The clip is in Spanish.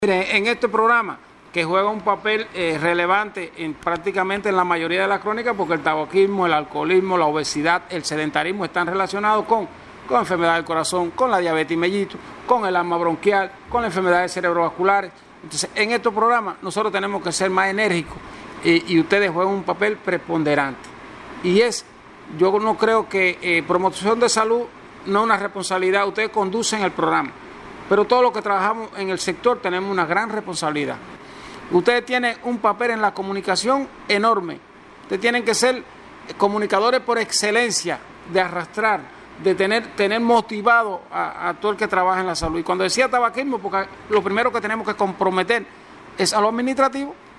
Miren, en este programa, que juega un papel relevante prácticamente en la mayoría de las crónicas, porque el tabaquismo, el alcoholismo, la obesidad, el sedentarismo están relacionados con enfermedad del corazón, con la diabetes mellitus, con el asma bronquial, con las enfermedades cerebrovasculares. Entonces, en estos programas nosotros tenemos que ser más enérgicos y ustedes juegan un papel preponderante. Y yo no creo que promoción de salud no es una responsabilidad, ustedes conducen el programa. Pero todos los que trabajamos en el sector tenemos una gran responsabilidad. Ustedes tienen un papel en la comunicación enorme. Ustedes tienen que ser comunicadores por excelencia, de arrastrar, de tener motivado a todo el que trabaja en la salud. Y cuando decía tabaquismo, porque lo primero que tenemos que comprometer es a lo administrativo.